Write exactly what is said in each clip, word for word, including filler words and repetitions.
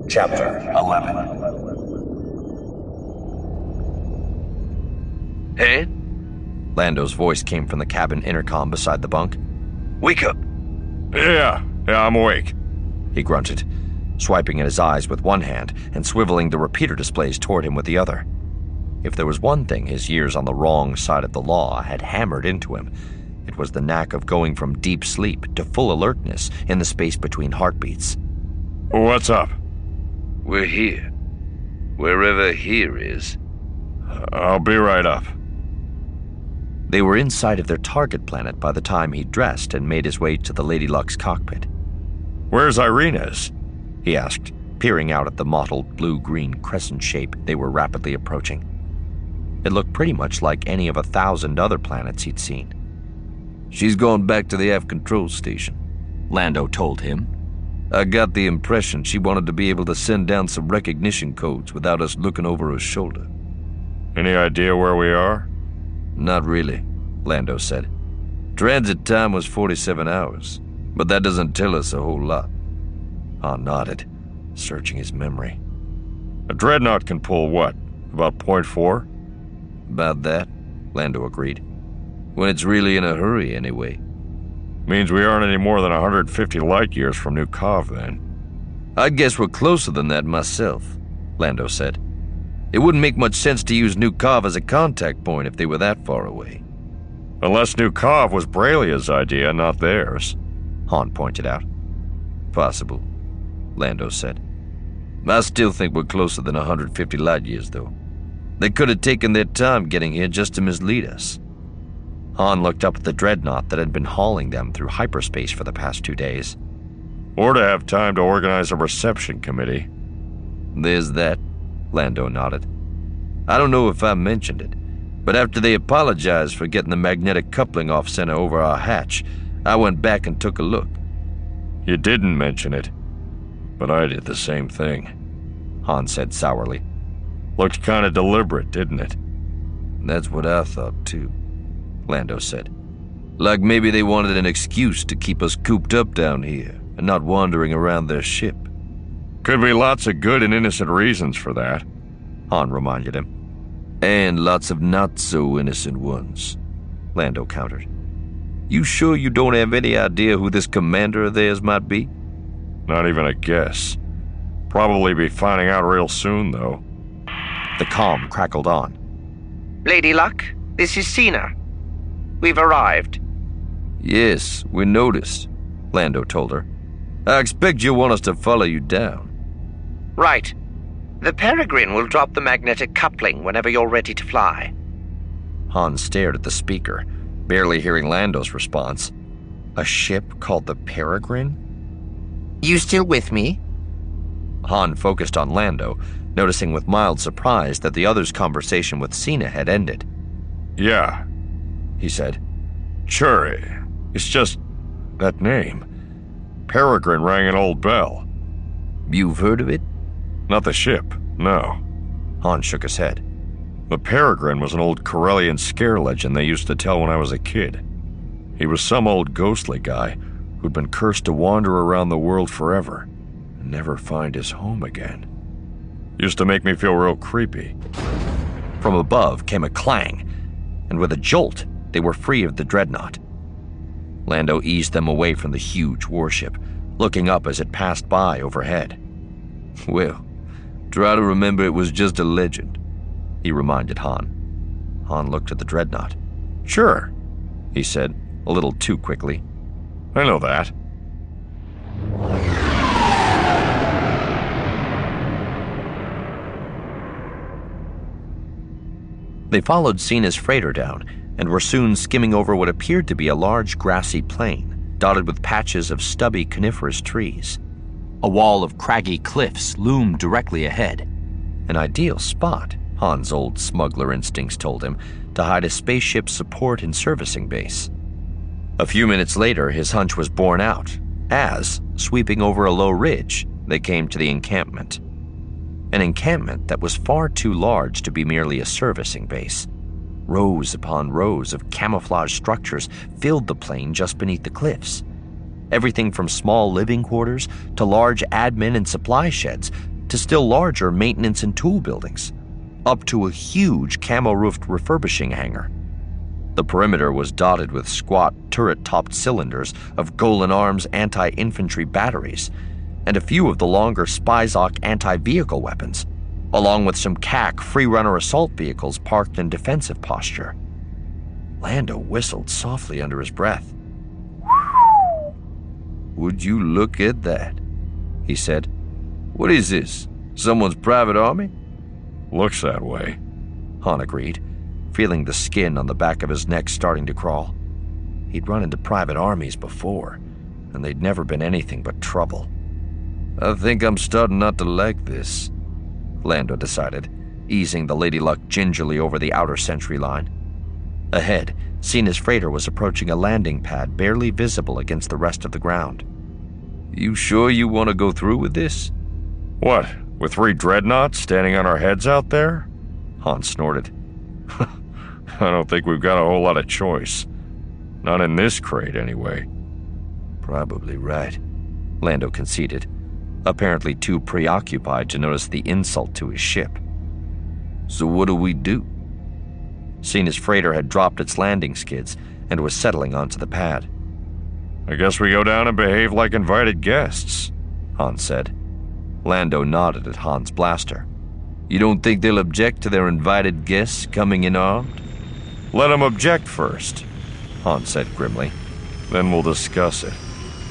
Chapter eleven. Ed? Lando's voice came from the cabin intercom beside the bunk. Wake up. Yeah, yeah, I'm awake. He grunted, swiping at his eyes with one hand and swiveling the repeater displays toward him with the other. If there was one thing his years on the wrong side of the law had hammered into him, it was the knack of going from deep sleep to full alertness in the space between heartbeats. What's up? We're here. Wherever here is. I'll be right up. They were inside of their target planet by the time he dressed and made his way to the Lady Luck's cockpit. Where's Irena's? He asked, peering out at the mottled blue-green crescent shape they were rapidly approaching. It looked pretty much like any of a thousand other planets he'd seen. She's gone back to the aft control station, Lando told him. I got the impression she wanted to be able to send down some recognition codes without us looking over her shoulder. Any idea where we are? Not really, Lando said. Transit time was forty-seven hours, but that doesn't tell us a whole lot. Han nodded, searching his memory. A dreadnought can pull what? About point four? About that, Lando agreed. When it's really in a hurry, anyway. Means we aren't any more than one hundred fifty light years from New Cov, then. I'd guess we're closer than that myself, Lando said. It wouldn't make much sense to use New Cov as a contact point if they were that far away. Unless New Cov was Bralia's idea, not theirs, Han pointed out. Possible, Lando said. I still think we're closer than one hundred fifty light years, though. They could have taken their time getting here just to mislead us. Han looked up at the dreadnought that had been hauling them through hyperspace for the past two days. Or to have time to organize a reception committee. There's that, Lando nodded. I don't know if I mentioned it, but after they apologized for getting the magnetic coupling off center over our hatch, I went back and took a look. You didn't mention it, but I did the same thing, Han said sourly. Looked kind of deliberate, didn't it? That's what I thought, too, Lando said. Like maybe they wanted an excuse to keep us cooped up down here and not wandering around their ship. Could be lots of good and innocent reasons for that, Han reminded him. And lots of not-so-innocent ones, Lando countered. You sure you don't have any idea who this commander of theirs might be? Not even a guess. Probably be finding out real soon, though. The comm crackled on. Lady Luck, this is Sina. We've arrived. Yes, we noticed, Lando told her. I expect you'll want us to follow you down. Right. The Peregrine will drop the magnetic coupling whenever you're ready to fly. Han stared at the speaker, barely hearing Lando's response. A ship called the Peregrine? You still with me? Han focused on Lando, noticing with mild surprise that the other's conversation with Sina had ended. Yeah, he said. Sure, it's just that name. Peregrine rang an old bell. You've heard of it? Not the ship, no. Han shook his head. The Peregrine was an old Corellian scare legend they used to tell when I was a kid. He was some old ghostly guy who'd been cursed to wander around the world forever and never find his home again. Used to make me feel real creepy. From above came a clang, and with a jolt, they were free of the dreadnought. Lando eased them away from the huge warship, looking up as it passed by overhead. Well, try to remember it was just a legend, he reminded Han. Han looked at the dreadnought. Sure, he said, a little too quickly. I know that. They followed Sina's freighter down and were soon skimming over what appeared to be a large grassy plain, dotted with patches of stubby coniferous trees. A wall of craggy cliffs loomed directly ahead. An ideal spot, Han's old smuggler instincts told him, to hide a spaceship support and servicing base. A few minutes later, his hunch was borne out, as, sweeping over a low ridge, they came to the encampment. An encampment that was far too large to be merely a servicing base. Rows upon rows of camouflage structures filled the plain just beneath the cliffs. Everything from small living quarters to large admin and supply sheds, to still larger maintenance and tool buildings, up to a huge camo-roofed refurbishing hangar. The perimeter was dotted with squat, turret-topped cylinders of Golan Arms anti-infantry batteries, and a few of the longer Spizok anti-vehicle weapons, along with some C A C free-runner assault vehicles parked in defensive posture. Lando whistled softly under his breath. "Would you look at that?" he said. "What is this? Someone's private army?" Looks that way, Han agreed, feeling the skin on the back of his neck starting to crawl. He'd run into private armies before, and they'd never been anything but trouble. "I think I'm starting not to like this," Lando decided, easing the Lady Luck gingerly over the outer sentry line. Ahead, Cena's freighter was approaching a landing pad barely visible against the rest of the ground. "You sure you want to go through with this?" What, with three dreadnoughts standing on our heads out there? Han snorted. I don't think we've got a whole lot of choice. Not in this crate, anyway. Probably right, Lando conceded, apparently too preoccupied to notice the insult to his ship. "So what do we do?" Cena's freighter had dropped its landing skids and was settling onto the pad. I guess we go down and behave like invited guests, Han said. Lando nodded at Han's blaster. "You don't think they'll object to their invited guests coming in armed?" Let them object first, Han said grimly. Then we'll discuss it.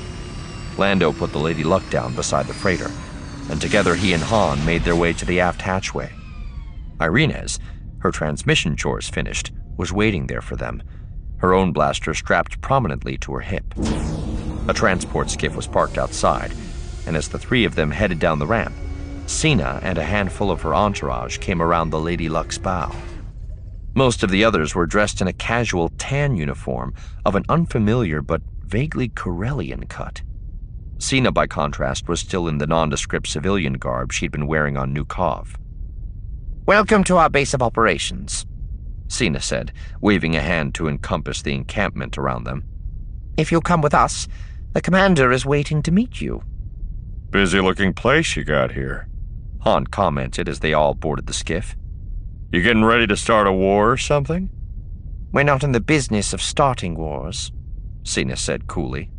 Lando put the Lady Luck down beside the freighter, and together he and Han made their way to the aft hatchway. Irenez, her transmission chores finished, was waiting there for them, her own blaster strapped prominently to her hip. A transport skiff was parked outside, and as the three of them headed down the ramp, Cena and a handful of her entourage came around the Lady Luck's bow. Most of the others were dressed in a casual tan uniform of an unfamiliar but vaguely Corellian cut. Cena, by contrast, was still in the nondescript civilian garb she'd been wearing on Nukov. "Welcome to our base of operations," Cena said, waving a hand to encompass the encampment around them. "If you'll come with us, the commander is waiting to meet you." Busy-looking place you got here, Han commented as they all boarded the skiff. You getting ready to start a war or something? "We're not in the business of starting wars," Cena said coolly.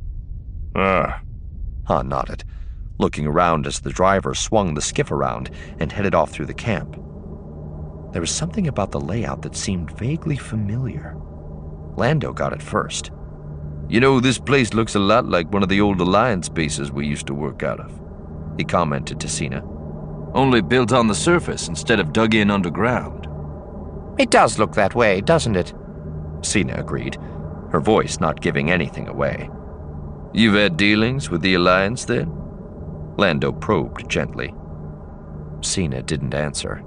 Ah. Han nodded, looking around as the driver swung the skiff around and headed off through the camp. There was something about the layout that seemed vaguely familiar. Lando got it first. "You know, this place looks a lot like one of the old Alliance bases we used to work out of," he commented to Cena. "Only built on the surface instead of dug in underground." "It does look that way, doesn't it?" Cena agreed, her voice not giving anything away. "You've had dealings with the Alliance, then?" Lando probed gently. Cena didn't answer.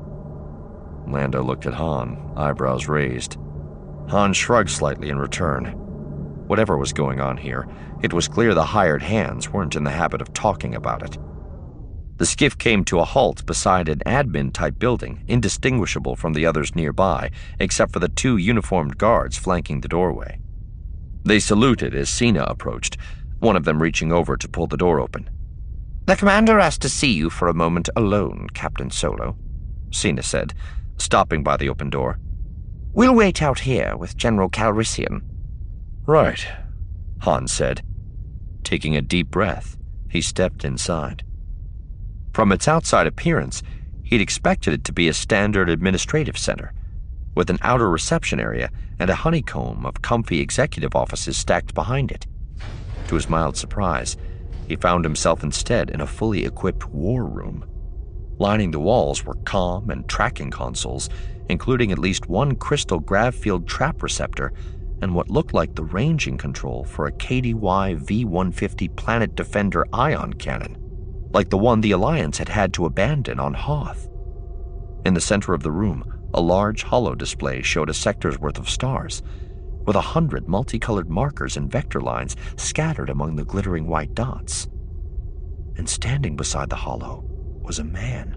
Lando looked at Han, eyebrows raised. Han shrugged slightly in return. Whatever was going on here, it was clear the hired hands weren't in the habit of talking about it. The skiff came to a halt beside an admin-type building, indistinguishable from the others nearby, except for the two uniformed guards flanking the doorway. They saluted as Cena approached, one of them reaching over to pull the door open. "The commander asked to see you for a moment alone, Captain Solo," Cena said, stopping by the open door. "We'll wait out here with General Calrissian." Right, Han said. Taking a deep breath, he stepped inside. From its outside appearance, he'd expected it to be a standard administrative center, with an outer reception area and a honeycomb of comfy executive offices stacked behind it. To his mild surprise, he found himself instead in a fully equipped war room. Lining the walls were comm and tracking consoles, including at least one crystal grav field trap receptor and what looked like the ranging control for a K D Y V one fifty Planet Defender ion cannon, like the one the Alliance had had to abandon on Hoth. In the center of the room, a large holo display showed a sector's worth of stars, with a hundred multicolored markers and vector lines scattered among the glittering white dots. And standing beside the holo was a man.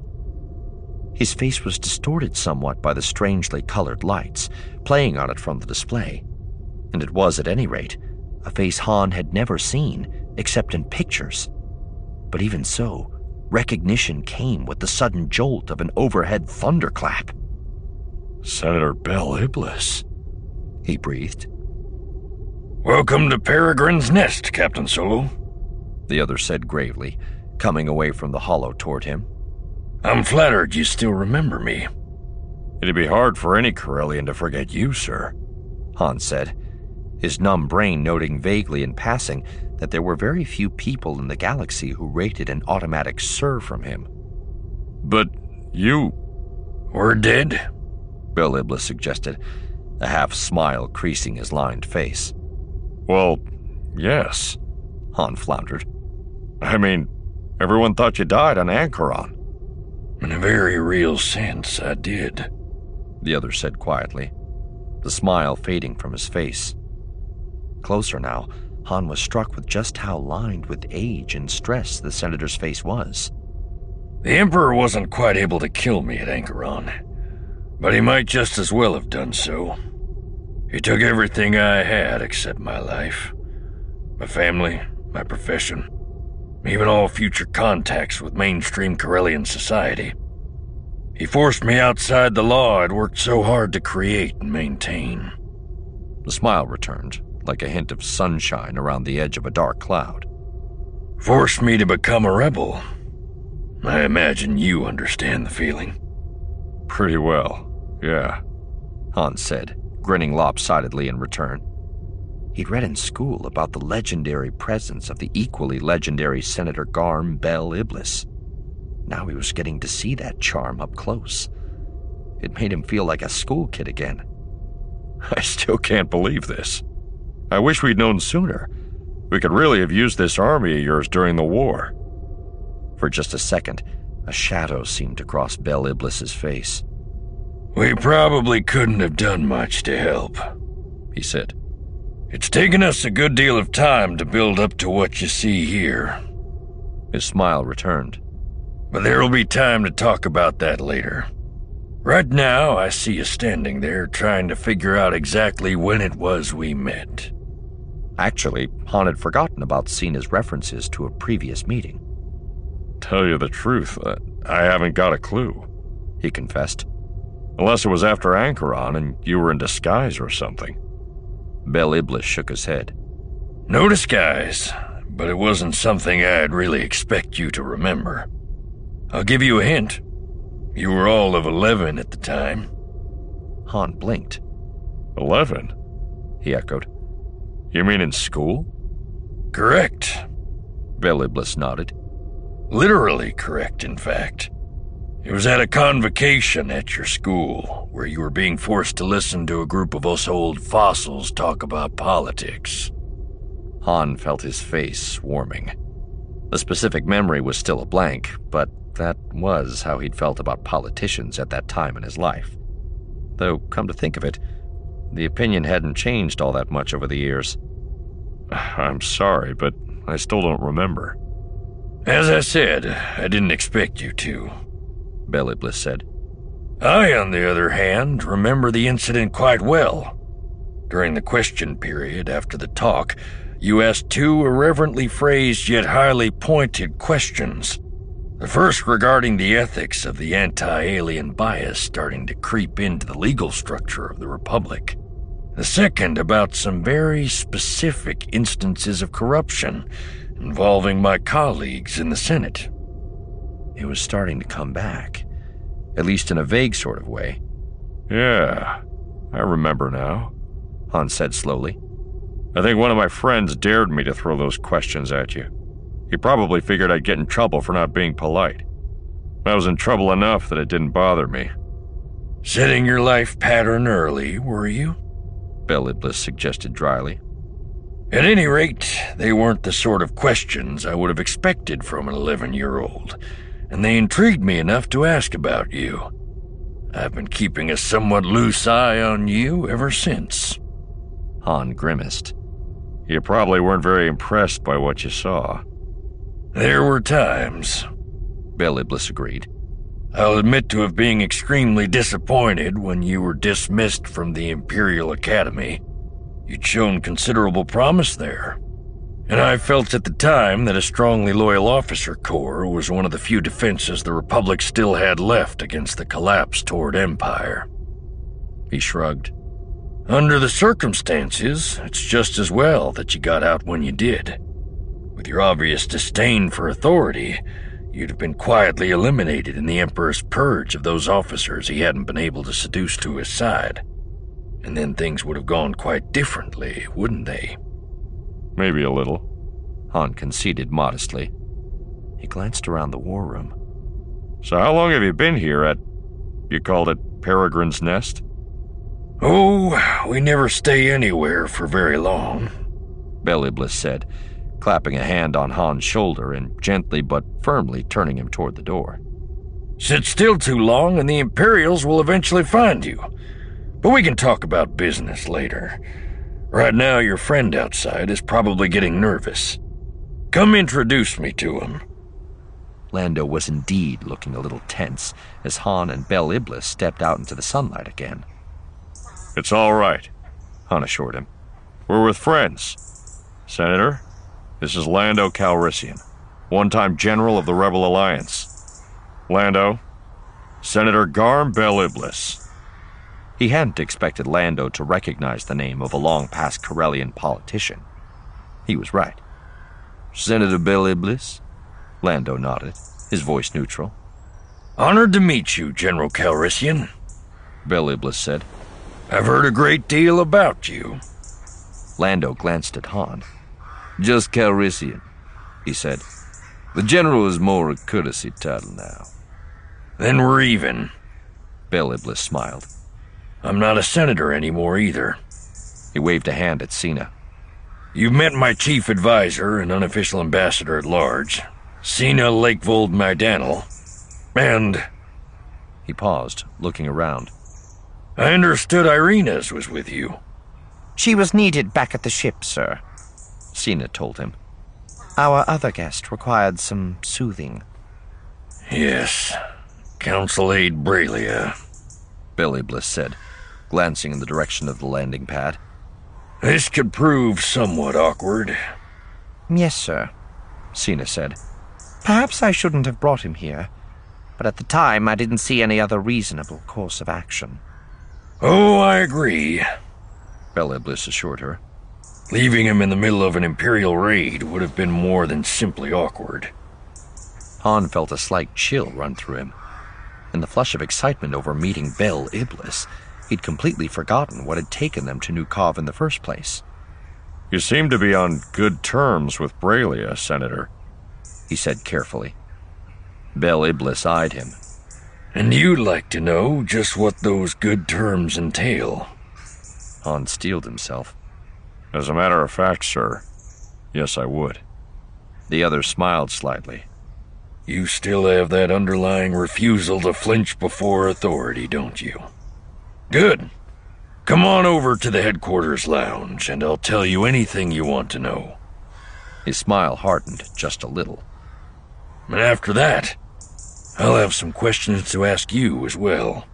His face was distorted somewhat by the strangely colored lights playing on it from the display, and it was, at any rate, a face Han had never seen except in pictures. But even so, recognition came with the sudden jolt of an overhead thunderclap. Senator Bel Iblis, he breathed. Welcome to Peregrine's Nest, Captain Solo, the other said gravely, coming away from the hollow toward him. I'm flattered you still remember me. It'd be hard for any Corellian to forget you, sir, Han said, his numb brain noting vaguely in passing that there were very few people in the galaxy who rated an automatic sir from him. But you... We're dead, Bel Iblis suggested, a half-smile creasing his lined face. Well, yes, Han floundered. I mean, everyone thought you died on Anchoron. In a very real sense, I did, the other said quietly, the smile fading from his face. Closer now, Han was struck with just how lined with age and stress the Senator's face was. The Emperor wasn't quite able to kill me at Anchoron, but he might just as well have done so. He took everything I had except my life, my family, my profession, even all future contacts with mainstream Corellian society. He forced me outside the law I'd worked so hard to create and maintain. The smile returned, like a hint of sunshine around the edge of a dark cloud. Forced me to become a rebel. I imagine you understand the feeling. Pretty well, yeah, Han said, grinning lopsidedly in return. He'd read in school about the legendary presence of the equally legendary Senator Garm Bel Iblis. Now he was getting to see that charm up close. It made him feel like a school kid again. I still can't believe this. I wish we'd known sooner. We could really have used this army of yours during the war. For just a second, a shadow seemed to cross Bel Iblis's face. We probably couldn't have done much to help, he said. It's taken us a good deal of time to build up to what you see here. His smile returned. But there'll be time to talk about that later. Right now, I see you standing there trying to figure out exactly when it was we met. Actually, Han had forgotten about Cena's references to a previous meeting. Tell you the truth, uh, I haven't got a clue, he confessed. Unless it was after Anchoron and you were in disguise or something. Bel Iblis shook his head. No disguise, but it wasn't something I'd really expect you to remember. I'll give you a hint. You were all of eleven at the time. Han blinked. Eleven? He echoed. You mean in school? Correct. Bel Iblis nodded. Literally correct, in fact. It was at a convocation at your school, where you were being forced to listen to a group of us old fossils talk about politics. Han felt his face warming. The specific memory was still a blank, but that was how he'd felt about politicians at that time in his life. Though, come to think of it, the opinion hadn't changed all that much over the years. I'm sorry, but I still don't remember. As I said, I didn't expect you to, Bel Iblis said. I, on the other hand, remember the incident quite well. During the question period after the talk, you asked two irreverently phrased yet highly pointed questions. The first regarding the ethics of the anti-alien bias starting to creep into the legal structure of the Republic. The second about some very specific instances of corruption involving my colleagues in the Senate. It was starting to come back, at least in a vague sort of way. Yeah, I remember now, Han said slowly. I think one of my friends dared me to throw those questions at you. He probably figured I'd get in trouble for not being polite. I was in trouble enough that it didn't bother me. Setting your life pattern early, were you? Bel Iblis suggested dryly. At any rate, they weren't the sort of questions I would have expected from an eleven-year-old, and they intrigued me enough to ask about you. I've been keeping a somewhat loose eye on you ever since. Han grimaced. You probably weren't very impressed by what you saw. There were times, Bel Iblis agreed. I'll admit to have being extremely disappointed when you were dismissed from the Imperial Academy. You'd shown considerable promise there. And I felt at the time that a strongly loyal officer corps was one of the few defenses the Republic still had left against the collapse toward empire. He shrugged. Under the circumstances, it's just as well that you got out when you did. With your obvious disdain for authority, you'd have been quietly eliminated in the Emperor's purge of those officers he hadn't been able to seduce to his side. And then things would have gone quite differently, wouldn't they? Maybe a little, Han conceded modestly. He glanced around the war room. So how long have you been here at, you called it Peregrine's Nest? Oh, we never stay anywhere for very long, Bel Iblis said, clapping a hand on Han's shoulder and gently but firmly turning him toward the door. Sit still too long and the Imperials will eventually find you. But we can talk about business later. Right now, your friend outside is probably getting nervous. Come introduce me to him. Lando was indeed looking a little tense as Han and Bel Iblis stepped out into the sunlight again. It's all right, Han assured him. we're with friends. Senator, this is Lando Calrissian, one-time general of the Rebel Alliance. Lando, Senator Garm Bel Iblis. He hadn't expected Lando to recognize the name of a long-past Corellian politician. He was right. Senator Bel Iblis? Lando nodded, his voice neutral. Honored to meet you, General Calrissian, Bel Iblis said. I've heard a great deal about you. Lando glanced at Han. Just Calrissian, he said. The general is more a courtesy title now. Then we're even. Bel Iblis smiled. I'm not a senator anymore either. He waved a hand at Cena. You've met my chief advisor and unofficial ambassador at large, Cena Lakevold Maidanel, and... He paused, looking around. I understood Irena's was with you. She was needed back at the ship, sir, Cena told him. Our other guest required some soothing. Yes, Council Aide Bralia, Bel Iblis said, glancing in the direction of the landing pad. This could prove somewhat awkward. Yes, sir, Cena said. Perhaps I shouldn't have brought him here, but at the time I didn't see any other reasonable course of action. Oh, I agree, Bel Iblis assured her. Leaving him in the middle of an Imperial raid would have been more than simply awkward. Han felt a slight chill run through him. In the flush of excitement over meeting Bel Iblis, he'd completely forgotten what had taken them to New Cov in the first place. You seem to be on good terms with Bralia, Senator, he said carefully. Bel Iblis eyed him. And you'd like to know just what those good terms entail. Han steeled himself. As a matter of fact, sir, yes, I would. The other smiled slightly. You still have that underlying refusal to flinch before authority, don't you? Good. Come on over to the headquarters lounge, and I'll tell you anything you want to know. His smile hardened just a little. And after that, I'll have some questions to ask you as well.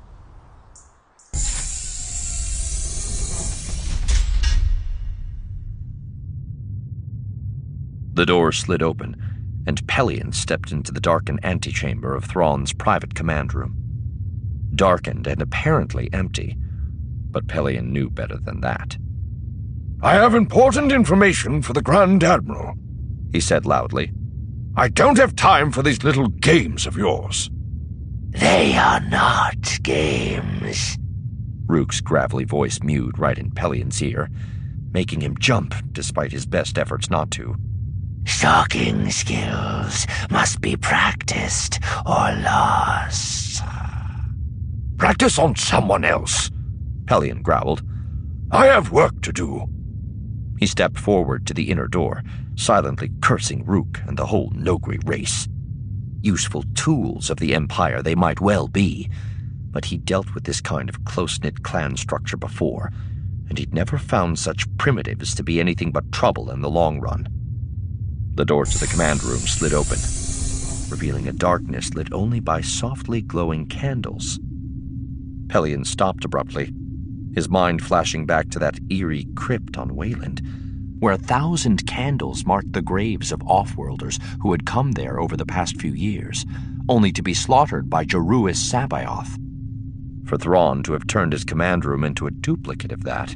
The door slid open, and Pelion stepped into the darkened antechamber of Thrawn's private command room. Darkened and apparently empty, but Pelion knew better than that. I have important information for the Grand Admiral, he said loudly. I don't have time for these little games of yours. They are not games, Rook's gravelly voice mewed right in Pelion's ear, making him jump despite his best efforts not to. Stalking skills must be practiced or lost. Practice on someone else, Pelion growled. I have work to do. He stepped forward to the inner door, silently cursing Rook and the whole Noghri race. Useful tools of the Empire they might well be, but he'd dealt with this kind of close-knit clan structure before, and he'd never found such primitives to be anything but trouble in the long run. The door to the command room slid open, revealing a darkness lit only by softly glowing candles. Pelion stopped abruptly, his mind flashing back to that eerie crypt on Wayland, where a thousand candles marked the graves of off-worlders who had come there over the past few years, only to be slaughtered by Jaruis Sabaoth. For Thrawn to have turned his command room into a duplicate of that.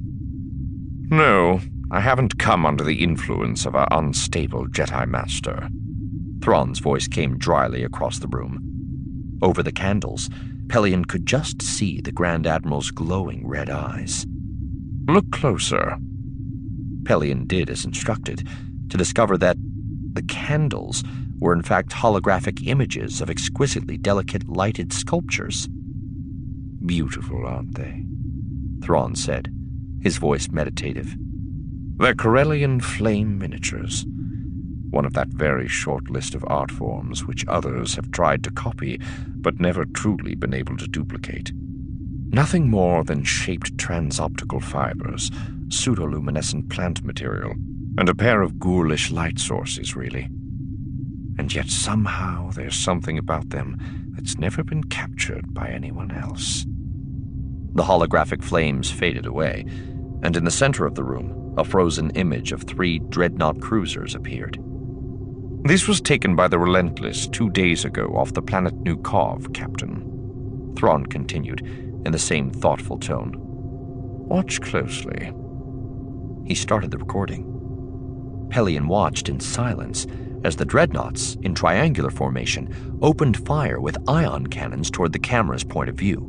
No, I haven't come under the influence of our unstable Jedi Master. Thrawn's voice came dryly across the room. Over the candles, Pellaeon could just see the Grand Admiral's glowing red eyes. Look closer. Pellaeon did as instructed, to discover that the candles were in fact holographic images of exquisitely delicate lighted sculptures. Beautiful, aren't they? Thrawn said, his voice meditative. They're Corellian flame miniatures. One of that very short list of art forms which others have tried to copy but never truly been able to duplicate. Nothing more than shaped transoptical fibers, pseudoluminescent plant material, and a pair of ghoulish light sources, really. And yet somehow there's something about them that's never been captured by anyone else. The holographic flames faded away, and in the center of the room, a frozen image of three dreadnought cruisers appeared. This was taken by the Relentless two days ago off the planet New Kov, Captain. Thrawn continued, in the same thoughtful tone. Watch closely. He started the recording. Pellaeon watched in silence as the dreadnoughts, in triangular formation, opened fire with ion cannons toward the camera's point of view.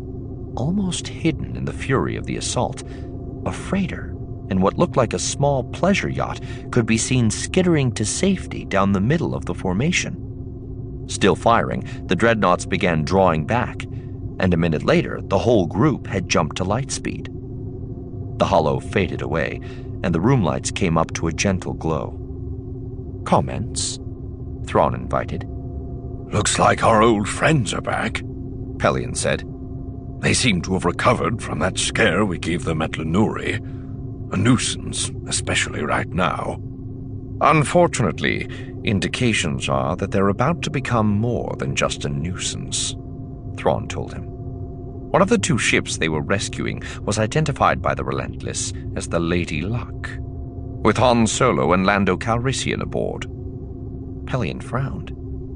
Almost hidden in the fury of the assault, a freighter and what looked like a small pleasure yacht could be seen skittering to safety down the middle of the formation. Still firing, the dreadnoughts began drawing back, and a minute later, the whole group had jumped to light speed. The holo faded away, and the room lights came up to a gentle glow. Comments? Thrawn invited. Looks like our old friends are back, Pellaeon said. They seem to have recovered from that scare we gave them at Lenuri. A nuisance, especially right now. Unfortunately, indications are that they're about to become more than just a nuisance, Thrawn told him. One of the two ships they were rescuing was identified by the Relentless as the Lady Luck, with Han Solo and Lando Calrissian aboard. Pellaeon frowned.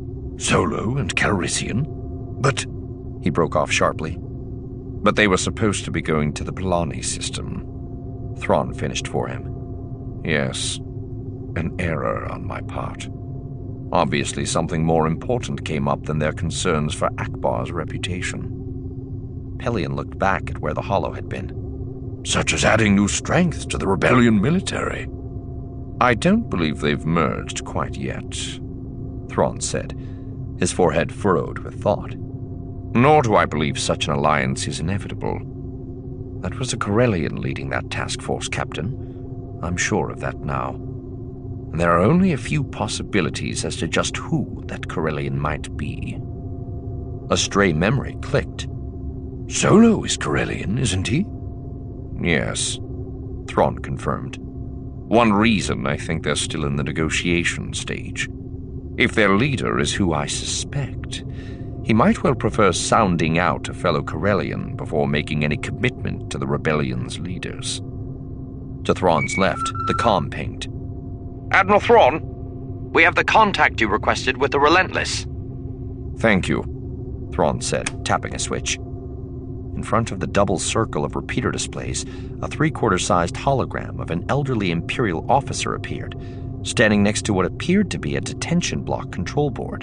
Solo and Calrissian? But... He broke off sharply. But they were supposed to be going to the Polani system. Thrawn finished for him. Yes, an error on my part. Obviously something more important came up than their concerns for Akbar's reputation. Pellaeon looked back at where the holo had been. Such as adding new strength to the rebellion military. I don't believe they've merged quite yet, Thrawn said, his forehead furrowed with thought. Nor do I believe such an alliance is inevitable. That was a Corellian leading that task force, Captain. I'm sure of that now. And there are only a few possibilities as to just who that Corellian might be. A stray memory clicked. Solo is Corellian, isn't he? Yes, Thrawn confirmed. One reason I think they're still in the negotiation stage. If their leader is who I suspect, he might well prefer sounding out a fellow Corellian before making any commitment to the rebellion's leaders. To Thrawn's left, the comm pinged. Admiral Thrawn, we have the contact you requested with the Relentless. Thank you, Thrawn said, tapping a switch. In front of the double circle of repeater displays, a three-quarter-sized hologram of an elderly Imperial officer appeared, standing next to what appeared to be a detention block control board.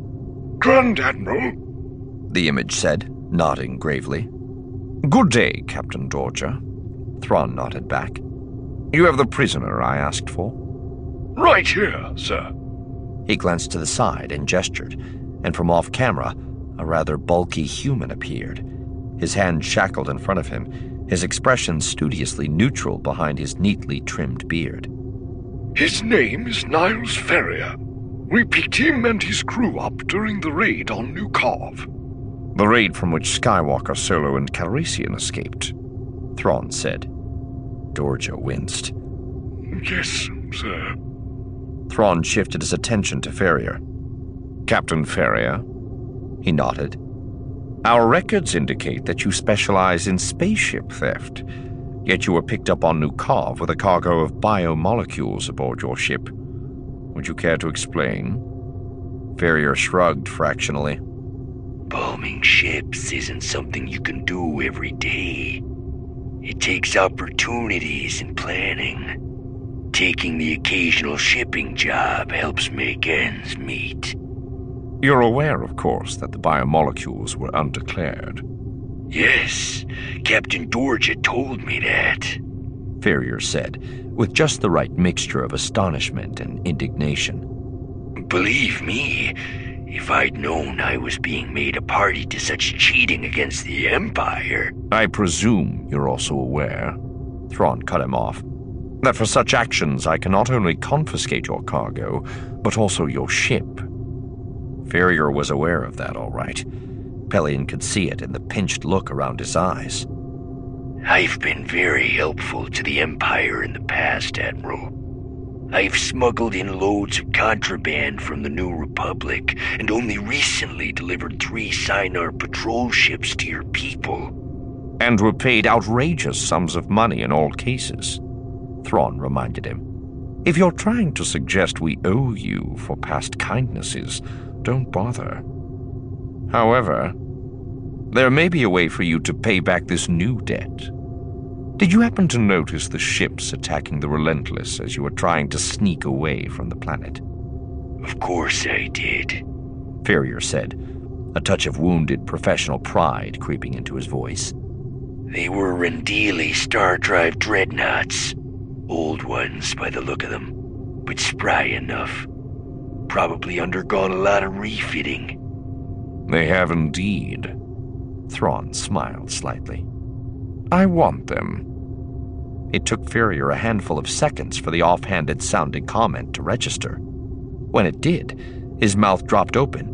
Grand Admiral, the image said, nodding gravely. Good day, Captain Dorja. Thrawn nodded back. You have the prisoner I asked for? Right here, sir. He glanced to the side and gestured, and from off-camera, a rather bulky human appeared, his hand shackled in front of him, his expression studiously neutral behind his neatly trimmed beard. His name is Niles Ferrier. We picked him and his crew up during the raid on New Kov. The raid from which Skywalker, Solo, and Calrissian escaped, Thrawn said. Dorja winced. Yes, sir. Thrawn shifted his attention to Ferrier. Captain Ferrier? He nodded. Our records indicate that you specialize in spaceship theft. Yet you were picked up on Nukov with a cargo of biomolecules aboard your ship. Would you care to explain? Ferrier shrugged fractionally. Bombing ships isn't something you can do every day. It takes opportunities and planning. Taking the occasional shipping job helps make ends meet. You're aware, of course, that the biomolecules were undeclared. Yes, Captain Dorja told me that, Ferrier said, with just the right mixture of astonishment and indignation. Believe me, if I'd known I was being made a party to such cheating against the Empire... I presume you're also aware, Thrawn cut him off, that for such actions I can not only confiscate your cargo, but also your ship. Ferrier was aware of that, all right. Pellaeon could see it in the pinched look around his eyes. I've been very helpful to the Empire in the past, Admiral. I've smuggled in loads of contraband from the New Republic, and only recently delivered three Sinar patrol ships to your people. And were paid outrageous sums of money in all cases, Thrawn reminded him. If you're trying to suggest we owe you for past kindnesses, don't bother. However, there may be a way for you to pay back this new debt. Did you happen to notice the ships attacking the Relentless as you were trying to sneak away from the planet? Of course I did, Ferrier said, a touch of wounded professional pride creeping into his voice. They were Rendili Star Drive dreadnoughts. Old ones by the look of them, but spry enough. Probably undergone a lot of refitting. They have indeed. Thrawn smiled slightly. I want them. It took Ferrier a handful of seconds for the offhanded sounding comment to register. When it did, his mouth dropped open.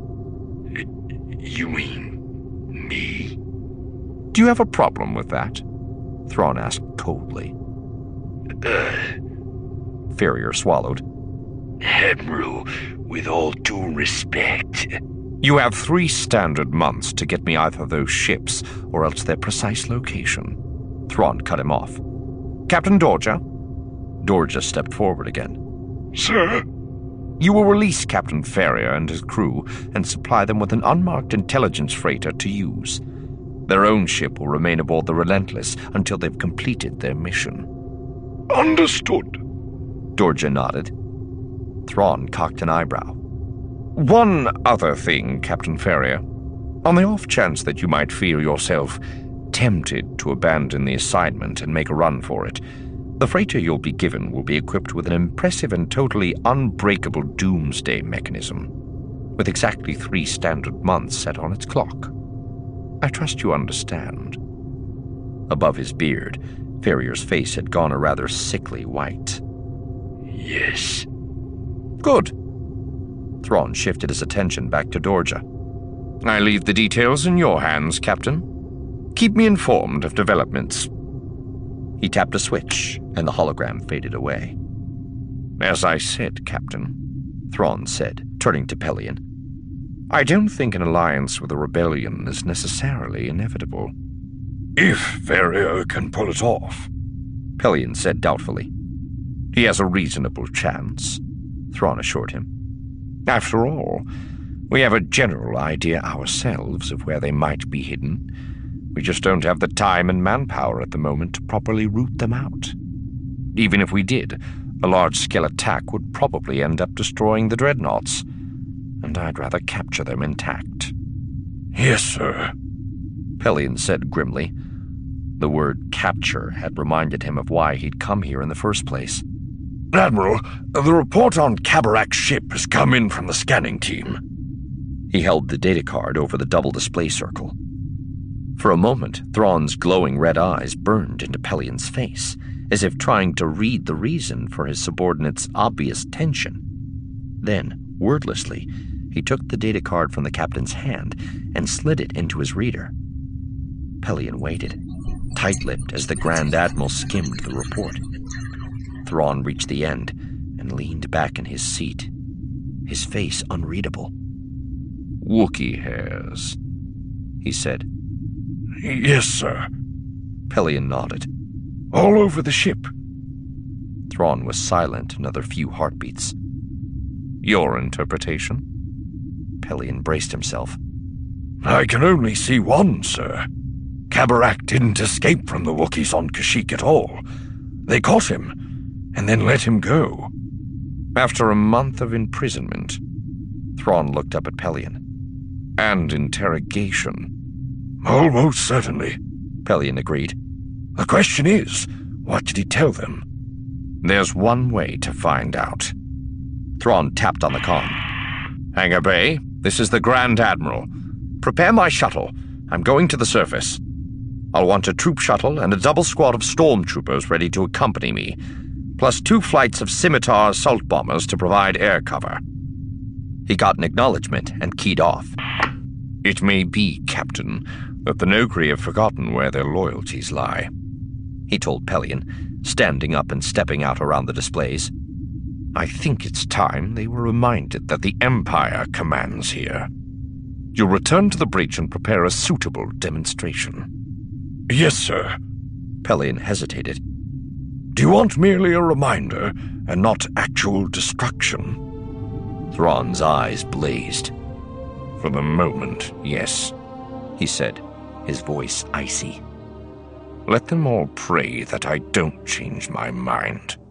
You mean me? Do you have a problem with that? Thrawn asked coldly. Uh... Ferrier swallowed. Admiral, with all due respect... You have three standard months to get me either those ships or else their precise location. Thrawn cut him off. Captain Dorja? Dorja stepped forward again. Sir? You will release Captain Ferrier and his crew and supply them with an unmarked intelligence freighter to use. Their own ship will remain aboard the Relentless until they've completed their mission. Understood. Dorja nodded. Thrawn cocked an eyebrow. One other thing, Captain Ferrier. On the off chance that you might feel yourself tempted to abandon the assignment and make a run for it, the freighter you'll be given will be equipped with an impressive and totally unbreakable doomsday mechanism, with exactly three standard months set on its clock. I trust you understand. Above his beard, Ferrier's face had gone a rather sickly white. Yes. Good. Thrawn shifted his attention back to Dorja. I leave the details in your hands, Captain. Keep me informed of developments. He tapped a switch, and the hologram faded away. As I said, Captain, Thrawn said, turning to Pellaeon. I don't think an alliance with a rebellion is necessarily inevitable. If Ferrier can pull it off, Pellaeon said doubtfully. He has a reasonable chance, Thrawn assured him. After all, we have a general idea ourselves of where they might be hidden. We just don't have the time and manpower at the moment to properly root them out. Even if we did, a large-scale attack would probably end up destroying the dreadnoughts, and I'd rather capture them intact. Yes, sir, Pellaeon said grimly. The word capture had reminded him of why he'd come here in the first place. Admiral, the report on Kabarak's ship has come in from the scanning team. He held the data card over the double display circle. For a moment, Thrawn's glowing red eyes burned into Pellaeon's face, as if trying to read the reason for his subordinate's obvious tension. Then, wordlessly, he took the data card from the captain's hand and slid it into his reader. Pellaeon waited, tight-lipped as the Grand Admiral skimmed the report. Thrawn reached the end and leaned back in his seat, his face unreadable. Wookiee hairs, he said. Yes, sir. Pellaeon nodded. All over the ship. Thrawn was silent another few heartbeats. Your interpretation? Pelion braced himself. I can only see one, sir. Kabarak didn't escape from the Wookiees on Kashyyyk at all. They caught him, and then let him go. After a month of imprisonment, Thrawn looked up at Pelion. And interrogation. Almost certainly, Pelion agreed. The question is, what did he tell them? There's one way to find out. Thrawn tapped on the con. Hangar Bay, this is the Grand Admiral. Prepare my shuttle. I'm going to the surface. I'll want a troop shuttle and a double squad of stormtroopers ready to accompany me, plus two flights of Scimitar assault bombers to provide air cover. He got an acknowledgement and keyed off. It may be, Captain, that the Nokri have forgotten where their loyalties lie, he told Pelion, standing up and stepping out around the displays. I think it's time they were reminded that the Empire commands here. You'll return to the breach and prepare a suitable demonstration. Yes, sir. Pelion hesitated. Do you want merely a reminder and not actual destruction? Thrawn's eyes blazed. For the moment, yes, he said, his voice icy. Let them all pray that I don't change my mind.